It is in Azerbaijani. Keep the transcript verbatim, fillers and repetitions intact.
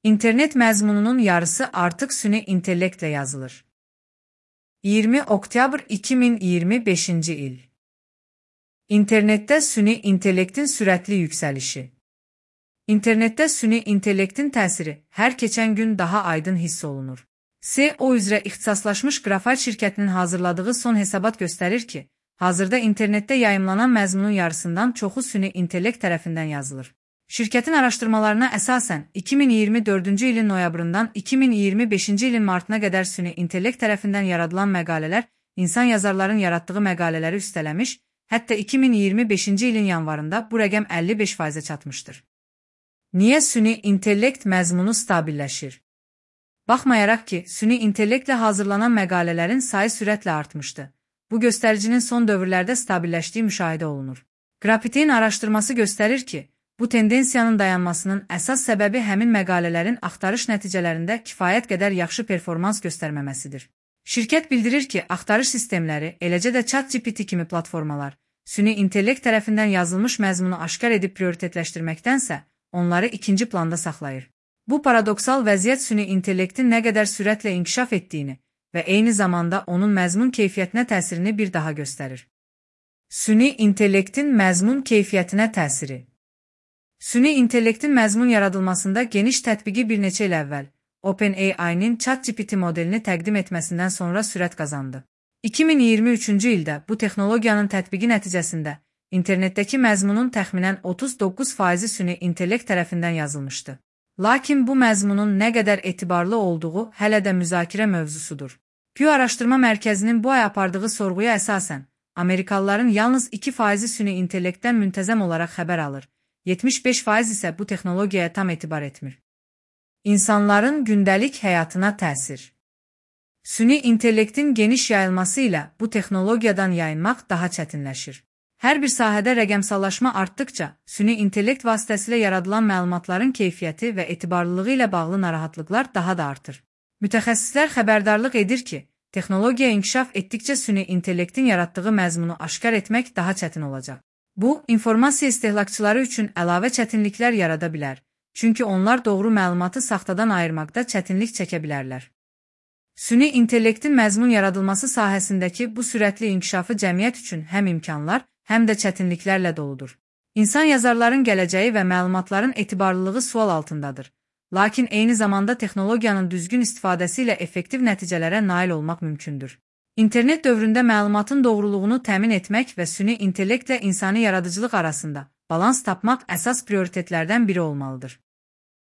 İnternet məzmununun yarısı artıq süni intellektlə yazılır. iyirmi oktyabr iki min iyirmi beşinci il. İnternetdə süni intellektin sürətli yüksəlişi. İnternetdə süni intellektin təsiri hər keçən gün daha aydın hiss olunur. S E O üzrə ixtisaslaşmış Grafal şirkətinin hazırladığı son hesabat göstərir ki, hazırda internetdə yayımlanan məzmunun yarısından çoxu süni intellekt tərəfindən yazılır. Şirkətin araşdırmalarına əsasən iki min iyirmi dördüncü ilin noyabrından iki min iyirmi beşinci ilin martına qədər süni intellekt tərəfindən yaradılan məqalələr insan yazarların yaratdığı məqalələri üstələmiş, hətta iki min iyirmi beşinci ilin yanvarında bu rəqəm əlli beş faizə çatmışdır. Niyə süni intellekt məzmunu stabilləşir? Baxmayaraq ki, süni intellektlə hazırlanan məqalələrin sayı sürətlə artmışdı. Bu göstəricinin son dövrlərdə stabilləşdiyi müşahidə olunur. Graphic-in araşdırması göstərir ki, bu tendensiyanın dayanmasının əsas səbəbi həmin məqalələrin axtarış nəticələrində kifayət qədər yaxşı performans göstərməməsidir. Şirkət bildirir ki, axtarış sistemləri, eləcə də ChatGPT kimi platformalar, süni intellekt tərəfindən yazılmış məzmunu aşkar edib prioritetləşdirməkdənsə, onları ikinci planda saxlayır. Bu paradoksal vəziyyət süni intellektin nə qədər sürətlə inkişaf etdiyini və eyni zamanda onun məzmun keyfiyyətinə təsirini bir daha göstərir. Süni intellektin məzmun keyfiyyətinə təsiri. Süni intellektin məzmun yaradılmasında geniş tətbiqi bir neçə il əvvəl OpenAI-nin ChatGPT modelini təqdim etməsindən sonra sürət qazandı. iki min iyirmi üçüncü ildə bu texnologiyanın tətbiqi nəticəsində internetdəki məzmunun təxminən otuz doqquz faizi süni intellekt tərəfindən yazılmışdı. Lakin bu məzmunun nə qədər etibarlı olduğu hələ də müzakirə mövzusudur. Pew Araşdırma Mərkəzinin bu ay apardığı sorğuya əsasən, Amerikalıların yalnız iki faizi süni intellektdən müntəzəm olaraq xəbər alır, yetmiş beş faiz isə bu texnologiyaya tam etibar etmir. İnsanların gündəlik həyatına təsir. Süni intellektin geniş yayılması ilə bu texnologiyadan yayınmaq daha çətinləşir. Hər bir sahədə rəqəmsallaşma artdıkca, süni intellekt vasitəsilə yaradılan məlumatların keyfiyyəti və etibarlılığı ilə bağlı narahatlıqlar daha da artır. Mütəxəssislər xəbərdarlıq edir ki, texnologiya inkişaf etdikcə süni intellektin yaratdığı məzmunu aşkar etmək daha çətin olacaq. Bu, informasiya istehlakçıları üçün əlavə çətinliklər yarada bilər, çünki onlar doğru məlumatı saxtadan ayırmaqda çətinlik çəkə bilərlər. Süni intellektin məzmun yaradılması sahəsindəki bu sürətli inkişafı cəmiyyət üçün həm imkanlar, həm də çətinliklərlə doludur. İnsan yazarların gələcəyi və məlumatların etibarlılığı sual altındadır. Lakin eyni zamanda texnologiyanın düzgün istifadəsi ilə effektiv nəticələrə nail olmaq mümkündür. İnternet dövründə məlumatın doğruluğunu təmin etmək və süni intellektlə insani yaradıcılıq arasında balans tapmaq əsas prioritetlərdən biri olmalıdır.